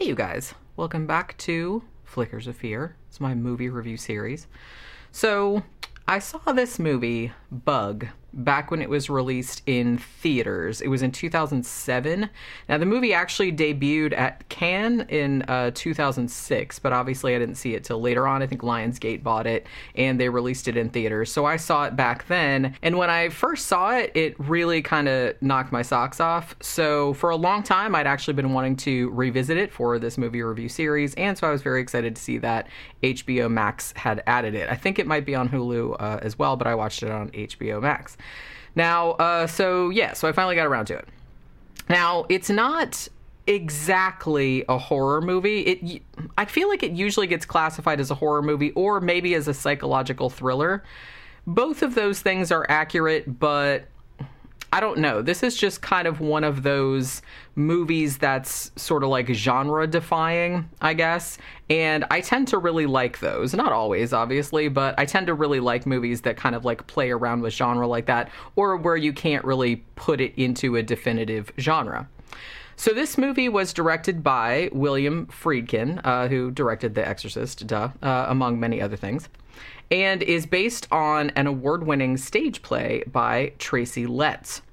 Hey, you guys. Welcome back to Flickers of Fear. It's my movie review series. So, I saw this movie, Bug, back when it was released in theaters. It was in 2007. Now, the movie actually debuted at Cannes in 2006, but obviously I didn't see it till later on. I think Lionsgate bought it, and they released it in theaters. So I saw it back then, and when I first saw it, it really kind of knocked my socks off. So for a long time, I'd actually been wanting to revisit it for this movie review series, and so I was very excited to see that HBO Max had added it. I think it might be on Hulu as well, but I watched it on HBO Max. Now, so I finally got around to it. Now, it's not exactly a horror movie. I feel like it usually gets classified as a horror movie or maybe as a psychological thriller. Both of those things are accurate, but I don't know. This is just kind of one of those movies that's sort of like genre defying, I guess. And I tend to really like those. Not always, obviously, but I tend to really like movies that kind of like play around with genre like that, or where you can't really put it into a definitive genre. So this movie was directed by William Friedkin, who directed The Exorcist, among many other things, and is based on an award-winning stage play by Tracy Letts.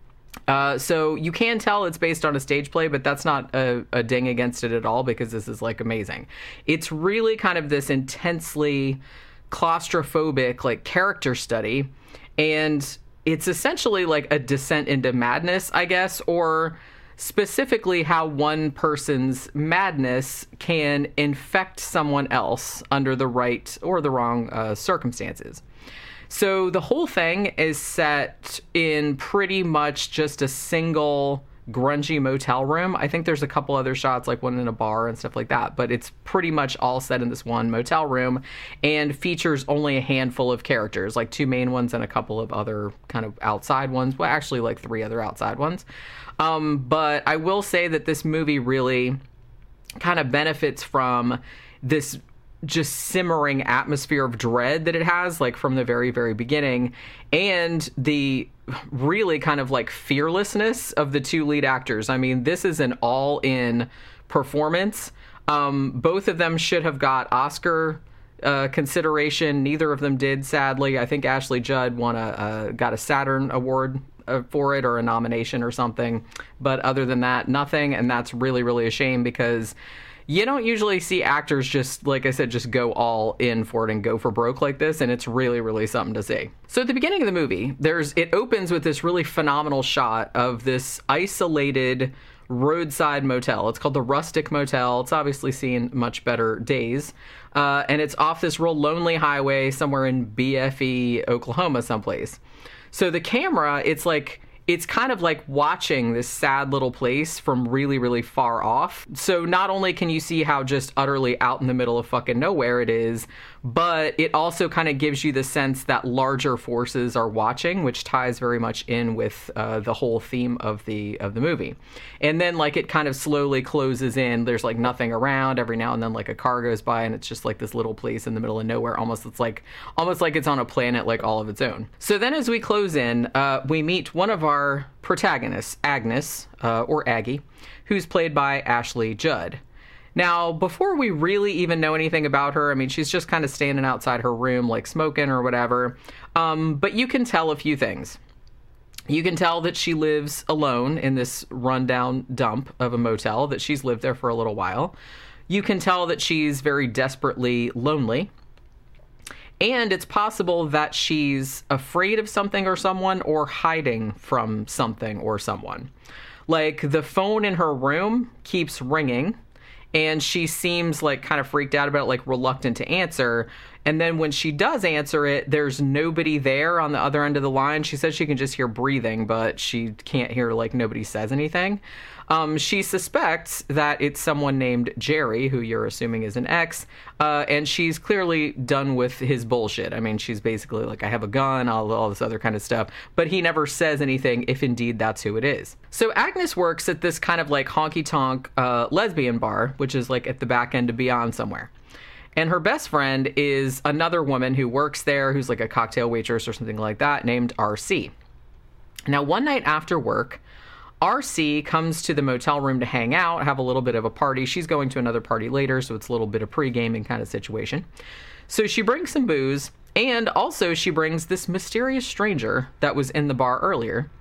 So you can tell it's based on a stage play, but that's not a ding against it at all, because this is like amazing. It's really kind of this intensely claustrophobic like character study, and it's essentially like a descent into madness, I guess, or specifically how one person's madness can infect someone else under the right or the wrong circumstances. So the whole thing is set in pretty much just a single grungy motel room. I think there's a couple other shots, like one in a bar and stuff like that, but it's pretty much all set in this one motel room and features only a handful of characters, like two main ones and a couple of other kind of outside ones. Well, actually like three other outside ones. But I will say that this movie really kind of benefits from this just simmering atmosphere of dread that it has, like from the very, very beginning, and the really kind of like fearlessness of the two lead actors. I mean, this is an all-in performance. Both of them should have got Oscar consideration. Neither of them did, sadly. I think Ashley Judd got a Saturn Award for it, or a nomination or something. But other than that, nothing. And that's really, really a shame, because you don't usually see actors just, like I said, just go all in for it and go for broke like this, and it's really, really something to see. So at the beginning of the movie, it opens with this really phenomenal shot of this isolated roadside motel. It's called the Rustic Motel. It's obviously seen much better days. And it's off this real lonely highway somewhere in BFE, Oklahoma, someplace. So the camera, it's kind of like watching this sad little place from really, really far off. So not only can you see how just utterly out in the middle of fucking nowhere it is, but it also kind of gives you the sense that larger forces are watching, which ties very much in with the whole theme of the movie. And then like it kind of slowly closes in. There's like nothing around. Every now and then like a car goes by, and it's just like this little place in the middle of nowhere. Almost like it's on a planet like all of its own. So then as we close in, we meet one of our protagonists, Agnes, or Aggie, who's played by Ashley Judd. Now, before we really even know anything about her, I mean, she's just kind of standing outside her room, like smoking or whatever. But you can tell a few things. You can tell that she lives alone in this rundown dump of a motel, that she's lived there for a little while. You can tell that she's very desperately lonely. And it's possible that she's afraid of something or someone, or hiding from something or someone. Like, the phone in her room keeps ringing, and she seems like kind of freaked out about it, like reluctant to answer. And then when she does answer it, there's nobody there on the other end of the line. She says she can just hear breathing, but she can't hear, like, nobody says anything. She suspects that it's someone named Jerry, who you're assuming is an ex, and she's clearly done with his bullshit. I mean, she's basically like, I have a gun, all this other kind of stuff, but he never says anything if indeed that's who it is. So Agnes works at this kind of like honky-tonk lesbian bar, which is like at the back end of Beyond somewhere. And her best friend is another woman who works there, who's like a cocktail waitress or something like that, named RC. Now, one night after work, RC comes to the motel room to hang out, have a little bit of a party. She's going to another party later, so it's a little bit of pre-gaming kind of situation. So she brings some booze, and also she brings this mysterious stranger that was in the bar earlier.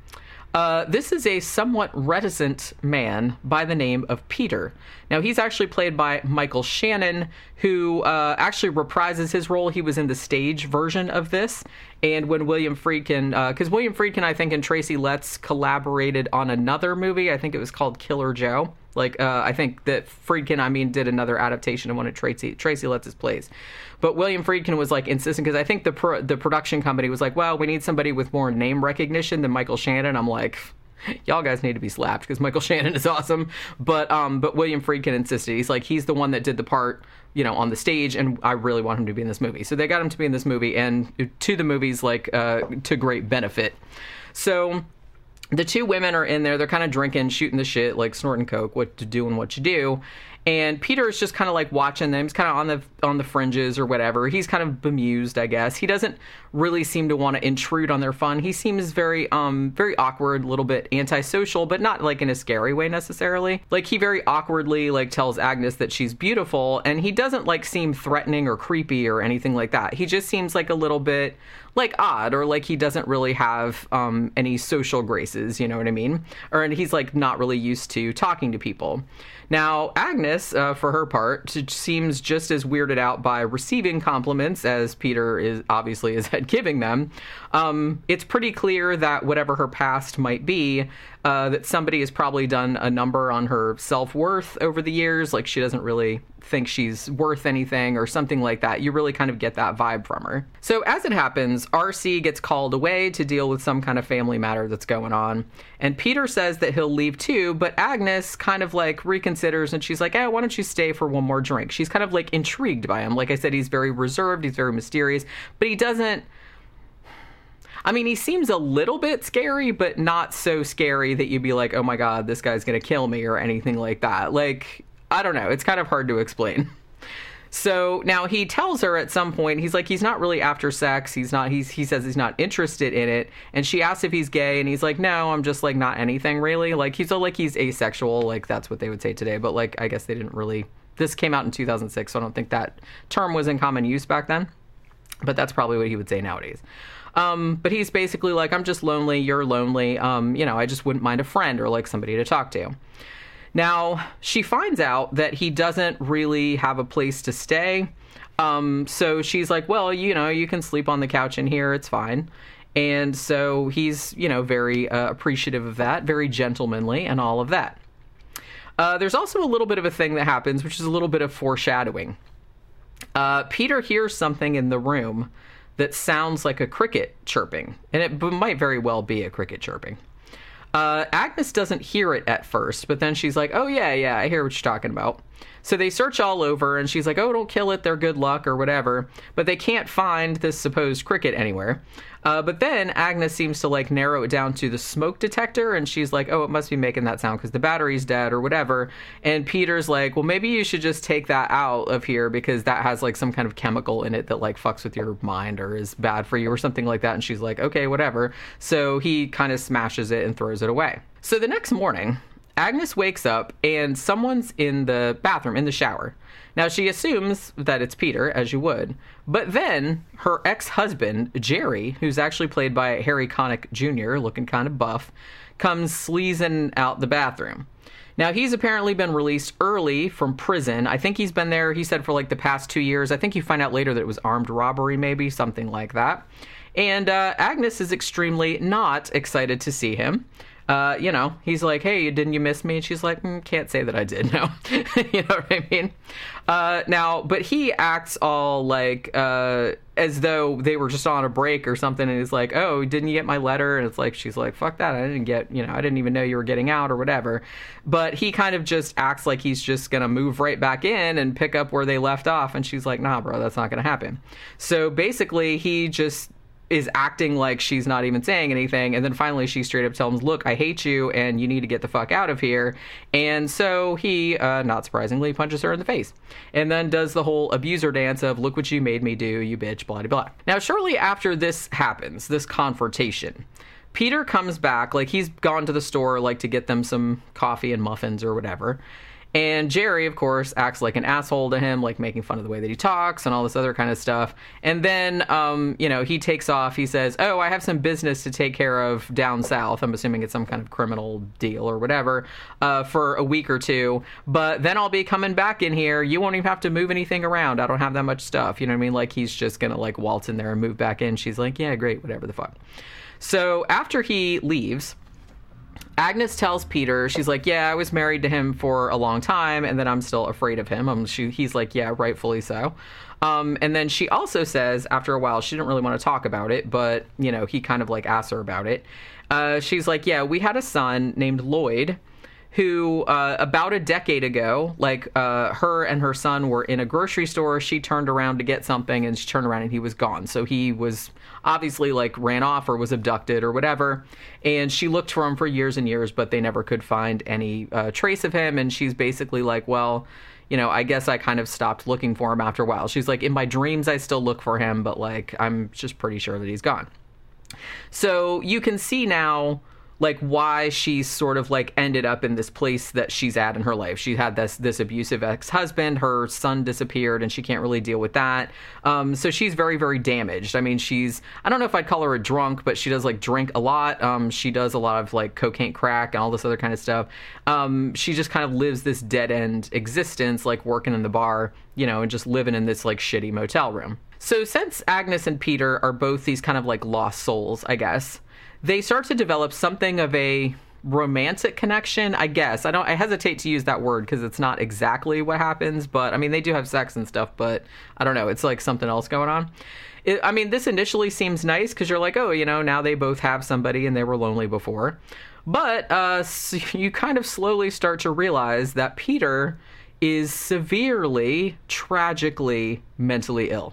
This is a somewhat reticent man by the name of Peter. Now, he's actually played by Michael Shannon, who actually reprises his role. He was in the stage version of this. And when William Friedkin, because William Friedkin, I think, and Tracy Letts collaborated on another movie. I think it was called Killer Joe. I think that Friedkin, did another adaptation of one of Tracy Letts' plays. But William Friedkin was, insistent, because I think the production company was like, well, we need somebody with more name recognition than Michael Shannon. I'm like, y'all guys need to be slapped, because Michael Shannon is awesome. But William Friedkin insisted. He's like, he's the one that did the part, on the stage, and I really want him to be in this movie. So they got him to be in this movie, and to the movies, to great benefit. So the two women are in there. They're kind of drinking, shooting the shit, snorting coke, what to do and what you do. And Peter is just kind of watching them. He's kind of on the fringes or whatever. He's kind of bemused, I guess. He doesn't really seem to want to intrude on their fun. He seems very very awkward, a little bit antisocial, but not in a scary way necessarily. He very awkwardly tells Agnes that she's beautiful, and he doesn't seem threatening or creepy or anything like that. He just seems a little bit odd, or he doesn't really have any social graces, you know what I mean? And he's not really used to talking to people. Now, Agnes, for her part, seems just as weirded out by receiving compliments as Peter is at giving them. It's pretty clear that whatever her past might be, that somebody has probably done a number on her self-worth over the years. She doesn't really think she's worth anything or something like that. You really kind of get that vibe from her. So as it happens, RC gets called away to deal with some kind of family matter that's going on. And Peter says that he'll leave too, but Agnes kind of reconsiders, and she's like, why don't you stay for one more drink? She's kind of intrigued by him. Like I said, he's very reserved, he's very mysterious, but he doesn't, he seems a little bit scary, but not so scary that you'd be like, oh my God, this guy's going to kill me or anything like that. I don't know. It's kind of hard to explain. So now he tells her at some point, he's not really after sex. He says he's not interested in it. And she asks if he's gay, and he's like, no, I'm just not anything really. He's asexual. That's what they would say today. But I guess they didn't really, this came out in 2006. So I don't think that term was in common use back then, but that's probably what he would say nowadays. But he's basically I'm just lonely. You're lonely. I just wouldn't mind a friend or somebody to talk to. Now, she finds out that he doesn't really have a place to stay. So she's like, well, you can sleep on the couch in here. It's fine. And so he's, very appreciative of that, very gentlemanly and all of that. There's also a little bit of a thing that happens, which is a little bit of foreshadowing. Peter hears something in the room that sounds like a cricket chirping, and it might very well be a cricket chirping. Agnes doesn't hear it at first, but then she's like, oh yeah, I hear what you're talking about. So they search all over, and she's like, oh, don't kill it, they're good luck or whatever, but they can't find this supposed cricket anywhere. But then Agnes seems to narrow it down to the smoke detector, and she's like, oh, it must be making that sound because the battery's dead or whatever. And Peter's like, well, maybe you should just take that out of here because that has some kind of chemical in it that fucks with your mind or is bad for you or something like that. And she's like, okay, whatever. So he kind of smashes it and throws it away. So the next morning, Agnes wakes up and someone's in the bathroom, in the shower. Now, she assumes that it's Peter, as you would, but then her ex-husband, Jerry, who's actually played by Harry Connick Jr., looking kind of buff, comes sleazing out the bathroom. Now, he's apparently been released early from prison. I think he's been there, he said, for the past 2 years. I think you find out later that it was armed robbery, maybe, something like that. And Agnes is extremely not excited to see him. He's like, hey, didn't you miss me? And she's like, can't say that I did, no. You know what I mean? But he acts all as though they were just on a break or something, and he's like, oh, didn't you get my letter? And it's she's like, fuck that, I didn't even know you were getting out or whatever. But he kind of just acts like he's just gonna move right back in and pick up where they left off, and she's like, nah, bro, that's not gonna happen. So basically, he just is acting like she's not even saying anything, and then finally she straight up tells him, look, I hate you and you need to get the fuck out of here. And so he, not surprisingly, punches her in the face and then does the whole abuser dance of, look what you made me do, you bitch, blah blah blah. Now, shortly after this happens, this confrontation, Peter comes back, like he's gone to the store, like to get them some coffee and muffins or whatever. And Jerry, of course, acts like an asshole to him, like making fun of the way that he talks and all this other kind of stuff. And then, he takes off. He says, oh, I have some business to take care of down south. I'm assuming it's some kind of criminal deal or whatever, for a week or two. But then I'll be coming back in here. You won't even have to move anything around. I don't have that much stuff. You know what I mean? Like, he's just going to, like, waltz in there and move back in. She's like, yeah, great, whatever the fuck. So after he leaves, Agnes tells Peter, she's like, yeah, I was married to him for a long time, and then I'm still afraid of him. He's like, yeah, rightfully so. And then she also says, after a while, she didn't really want to talk about it, but, he kind of, like, asked her about it. She's like, yeah, we had a son named Lloyd, who about a decade ago, like, her and her son were in a grocery store. She turned around to get something, and she turned around and he was gone. So he was obviously, like, ran off or was abducted or whatever. And she looked for him for years and years, but they never could find any trace of him. And she's basically like, well, I guess I kind of stopped looking for him after a while. She's like, in my dreams, I still look for him, but, like, I'm just pretty sure that he's gone. So you can see now, like, why she's sort of, like, ended up in this place that she's at in her life. She had this abusive ex-husband, her son disappeared, and she can't really deal with that. So she's very, very damaged. I mean, I don't know if I'd call her a drunk, but she does, like, drink a lot. She does a lot of, like, cocaine, crack, and all this other kind of stuff. She just kind of lives this dead-end existence, like, working in the bar, and just living in this, like, shitty motel room. So since Agnes and Peter are both these kind of, like, lost souls, I guess, they start to develop something of a romantic connection, I guess. I hesitate to use that word because it's not exactly what happens, but I mean, they do have sex and stuff, but I don't know. It's like something else going on. This initially seems nice because you're like, oh, now they both have somebody and they were lonely before. But so you kind of slowly start to realize that Peter is severely, tragically mentally ill.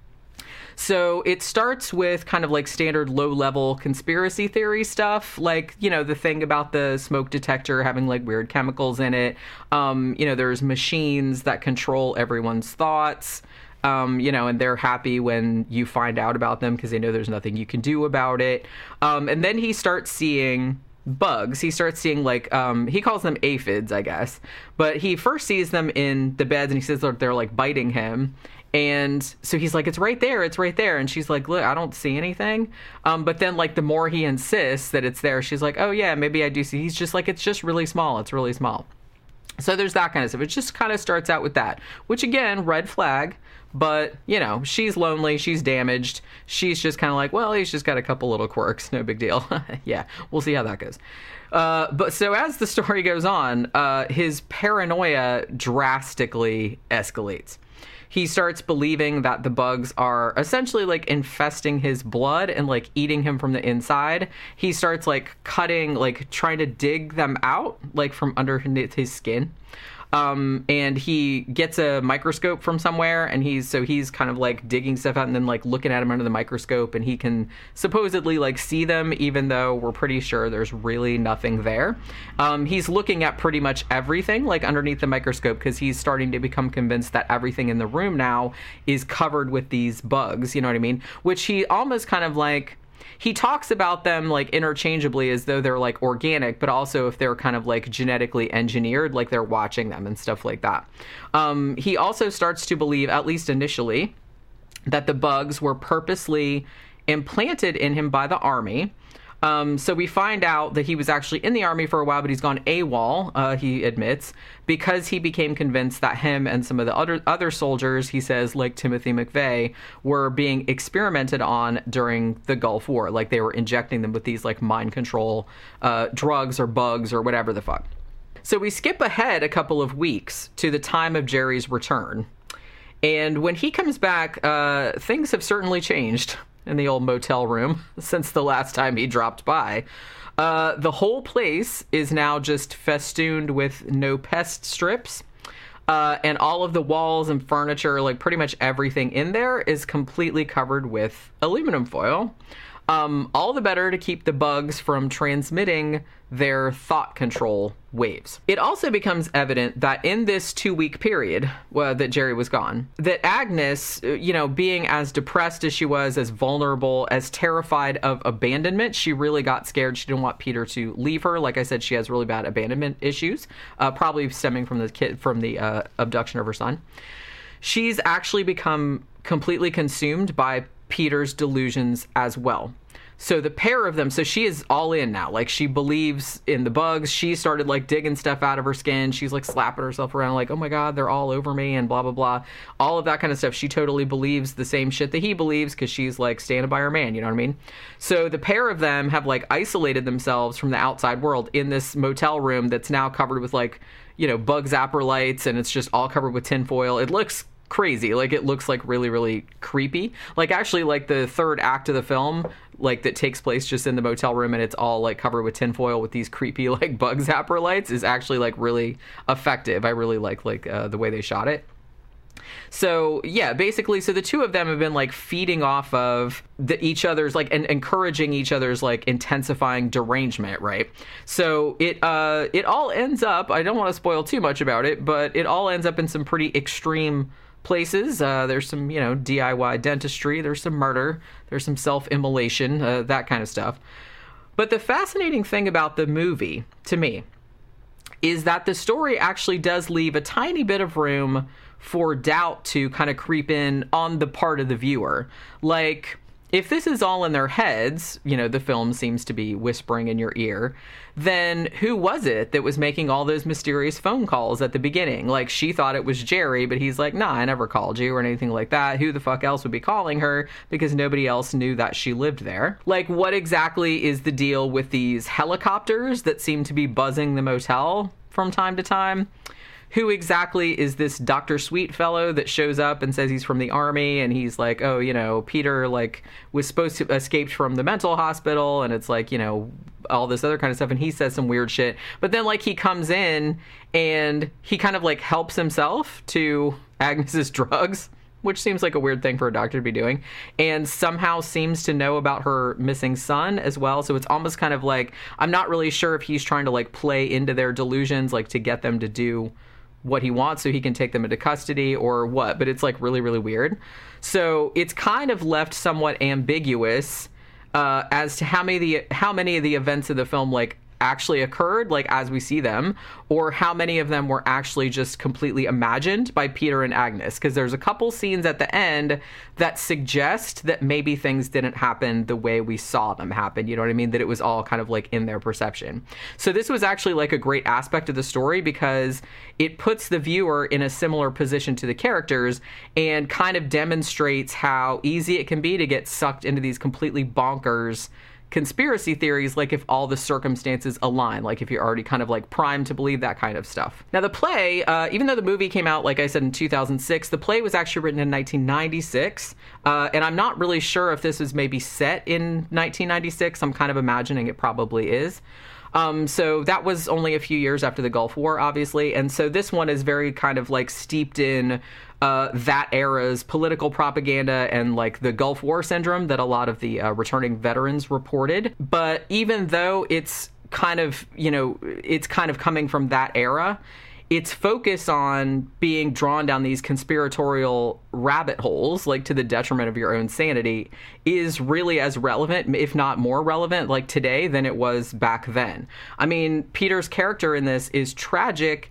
So it starts with kind of like standard low-level conspiracy theory stuff, like, the thing about the smoke detector having like weird chemicals in it. There's machines that control everyone's thoughts, and they're happy when you find out about them because they know there's nothing you can do about it. And then he starts seeing bugs. He starts seeing, like, he calls them aphids, I guess. But he first sees them in the beds and he says they're like biting him. And so he's like, it's right there. And she's like, look, I don't see anything. But then, like, the more he insists that it's there, she's like, oh, yeah, maybe I do see. He's just like, it's just really small. It's really small. So there's that kind of stuff. It just kind of starts out with that, which, again, red flag. But, she's lonely. She's damaged. She's just kind of like, well, he's just got a couple little quirks. No big deal. Yeah, we'll see how that goes. But so as the story goes on, his paranoia drastically escalates. He starts believing that the bugs are essentially like infesting his blood and like eating him from the inside. He starts like cutting, like trying to dig them out, like from underneath his skin. And he gets a microscope from somewhere, and he's kind of like digging stuff out and then like looking at him under the microscope, and he can supposedly like see them, even though we're pretty sure there's really nothing there. He's looking at pretty much everything like underneath the microscope because he's starting to become convinced that everything in the room now is covered with these bugs, you know what I mean? Which he almost kind of like, he talks about them like interchangeably as though they're like organic, but also if they're kind of like genetically engineered, like they're watching them and stuff like that. He also starts to believe, at least initially, that the bugs were purposely implanted in him by the army. So we find out that he was actually in the army for a while, but he's gone AWOL, he admits, because he became convinced that him and some of the other soldiers, he says, like Timothy McVeigh, were being experimented on during the Gulf War. Like they were injecting them with these like mind control drugs or bugs or whatever the fuck. So we skip ahead a couple of weeks to the time of Jerry's return. And when he comes back, things have certainly changed in the old motel room since the last time he dropped by. The whole place is now just festooned with no pest strips. And all of the walls and furniture, like pretty much everything in there, is completely covered with aluminum foil. all the better to keep the bugs from transmitting their thought control waves. It also becomes evident that in this 2-week period that Jerry was gone, that Agnes, being as depressed as she was, as vulnerable, as terrified of abandonment, she really got scared. She didn't want Peter to leave her. Like I said, she has really bad abandonment issues, probably stemming from the abduction of her son. She's actually become completely consumed by Peter's delusions as well. So the pair of them, so she is all in now. Like, she believes in the bugs. She started, like, digging stuff out of her skin. She's, like, slapping herself around, like, oh my God, they're all over me and blah, blah, blah. All of that kind of stuff. She totally believes the same shit that he believes because she's, like, standing by her man, you know what I mean? So the pair of them have, like, isolated themselves from the outside world in this motel room that's now covered with, like, bug zapper lights, and it's just all covered with tinfoil. It looks crazy. Like, it looks like really, really creepy. Like, actually, like, the third act of the film, like, that takes place just in the motel room and it's all, like, covered with tinfoil with these creepy, like, bug zapper lights is actually, like, really effective. I really like the way they shot it. So, yeah, basically, so the two of them have been, like, feeding off of each other's, like, and encouraging each other's, like, intensifying derangement, right? So it all ends up, I don't want to spoil too much about it, but it all ends up in some pretty extreme places. There's some, DIY dentistry, there's some murder, there's some self-immolation, that kind of stuff. But the fascinating thing about the movie, to me, is that the story actually does leave a tiny bit of room for doubt to kind of creep in on the part of the viewer. Like, if this is all in their heads, the film seems to be whispering in your ear, then who was it that was making all those mysterious phone calls at the beginning? Like, she thought it was Jerry, but he's like, nah, I never called you or anything like that. Who the fuck else would be calling her? Because nobody else knew that she lived there. Like, what exactly is the deal with these helicopters that seem to be buzzing the motel from time to time? Who exactly is this Dr. Sweet fellow that shows up and says he's from the army, and he's like, oh, Peter, like, was supposed to escape from the mental hospital, and it's like, all this other kind of stuff, and he says some weird shit. But then, like, he comes in and he kind of, like, helps himself to Agnes's drugs, which seems like a weird thing for a doctor to be doing, and somehow seems to know about her missing son as well. So it's almost kind of like, I'm not really sure if he's trying to, like, play into their delusions, like, to get them to do what he wants so he can take them into custody or what, but it's, like, really, really weird. So it's kind of left somewhat ambiguous as to how many of the events of the film, like, actually occurred, like, as we see them, or how many of them were actually just completely imagined by Peter and Agnes, because there's a couple scenes at the end that suggest that maybe things didn't happen the way we saw them happen, you know what I mean, that it was all kind of, like, in their perception. So this was actually, like, a great aspect of the story because it puts the viewer in a similar position to the characters and kind of demonstrates how easy it can be to get sucked into these completely bonkers conspiracy theories, like if all the circumstances align, like if you're already kind of, like, primed to believe that kind of stuff. Now, the play, even though the movie came out, like I said, in 2006, the play was actually written in 1996, and I'm not really sure if this was maybe set in 1996. I'm kind of imagining it probably is. So that was only a few years after the Gulf War, obviously, and so this one is very kind of, like, steeped in that era's political propaganda and, like, the Gulf War syndrome that a lot of the returning veterans reported. But even though it's kind of, it's kind of coming from that era, its focus on being drawn down these conspiratorial rabbit holes, like, to the detriment of your own sanity, is really as relevant, if not more relevant, like, today than it was back then. I mean, Peter's character in this is tragic,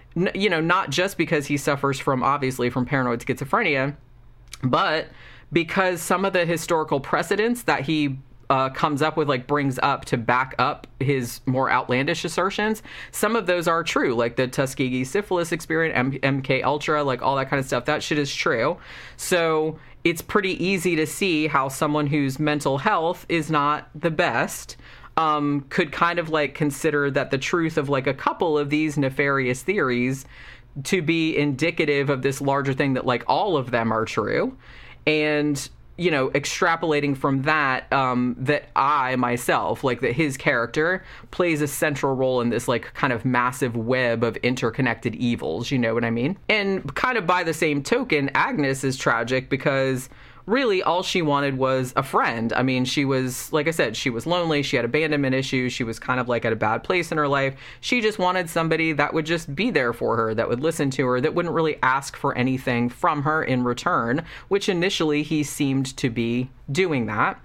not just because he suffers from paranoid schizophrenia, but because some of the historical precedents that he comes up with, like, brings up to back up his more outlandish assertions, some of those are true, like the Tuskegee syphilis experience, MK Ultra, like, all that kind of stuff. That shit is true. So it's pretty easy to see how someone whose mental health is not the best could kind of, like, consider that the truth of, like, a couple of these nefarious theories to be indicative of this larger thing that, like, all of them are true. And, extrapolating from that, that I myself, like, that his character plays a central role in this, like, kind of massive web of interconnected evils, you know what I mean? And kind of by the same token, Agnes is tragic because really all she wanted was a friend. I mean, she was, like I said, she was lonely. She had abandonment issues. She was kind of like at a bad place in her life. She just wanted somebody that would just be there for her, that would listen to her, that wouldn't really ask for anything from her in return, which initially he seemed to be doing that.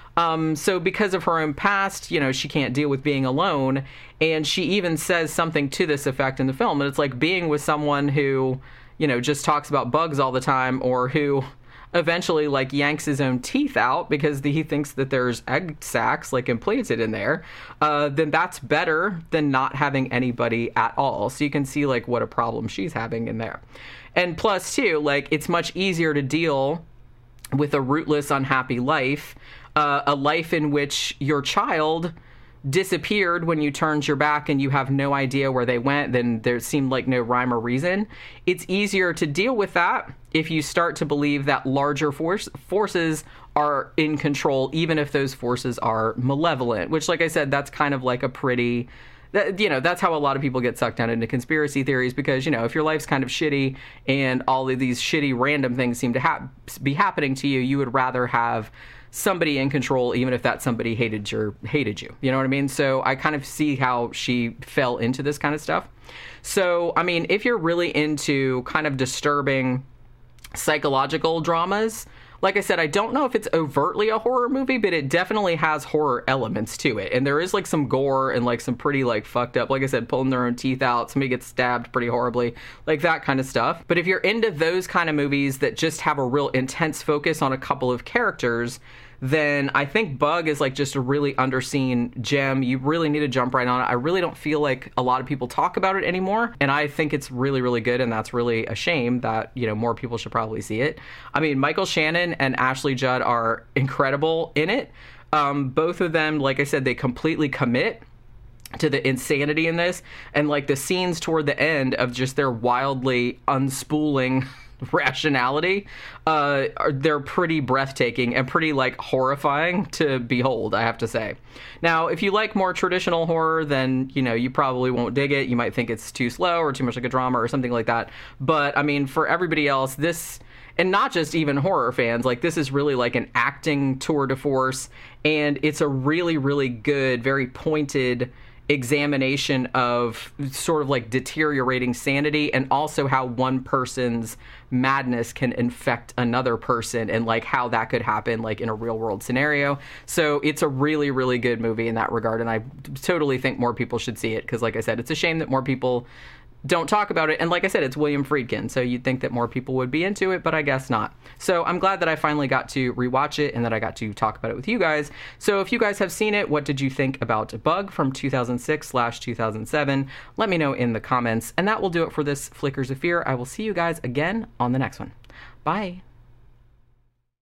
So because of her own past, you know, she can't deal with being alone. And she even says something to this effect in the film. And it's like being with someone who, you know, just talks about bugs all the time, or who eventually like yanks his own teeth out because he thinks that there's egg sacs like implanted in there, then that's better than not having anybody at all. So you can see like what a problem she's having in there. And plus too, like it's much easier to deal with a rootless, unhappy life, a life in which your child disappeared when you turned your back and you have no idea where they went, then there seemed like no rhyme or reason. It's easier to deal with that if you start to believe that larger forces are in control, even if those forces are malevolent, which, like I said, that's kind of like a pretty... You know, that's how a lot of people get sucked down into conspiracy theories, because, you know, if your life's kind of shitty and all of these shitty random things seem to be happening to you, you would rather have somebody in control, even if that somebody hated you. You know what I mean? So I kind of see how she fell into this kind of stuff. So, I mean, if you're really into kind of disturbing psychological dramas, like I said, I don't know if it's overtly a horror movie, but it definitely has horror elements to it. And there is like some gore and like some pretty like fucked up, like I said, pulling their own teeth out. Somebody gets stabbed pretty horribly, like that kind of stuff. But if you're into those kind of movies that just have a real intense focus on a couple of characters, then I think Bug is like just a really underseen gem. You really need to jump right on it. I really don't feel like a lot of people talk about it anymore, and I think it's really, really good, and that's really a shame that, you know, more people should probably see it. I mean, Michael Shannon and Ashley Judd are incredible in it. Both of them, like I said, they completely commit to the insanity in this, and like the scenes toward the end of just their wildly unspooling rationality, they're pretty breathtaking and pretty like horrifying to behold, I have to say. Now, if you like more traditional horror, then, you know, you probably won't dig it. You might think it's too slow or too much like a drama or something like that. But I mean, for everybody else, this, and not just even horror fans, like this is really like an acting tour de force, and it's a really, really good, very pointed examination of sort of like deteriorating sanity, and also how one person's madness can infect another person, and like how that could happen like in a real world scenario. So it's a really, really good movie in that regard, and I totally think more people should see it, because like I said, it's a shame that more people don't talk about it. And like I said, it's William Friedkin, so you'd think that more people would be into it, but I guess not. So I'm glad that I finally got to rewatch it and that I got to talk about it with you guys. So if you guys have seen it, what did you think about Bug from 2006/2007? Let me know in the comments. And that will do it for this Flickers of Fear. I will see you guys again on the next one. Bye.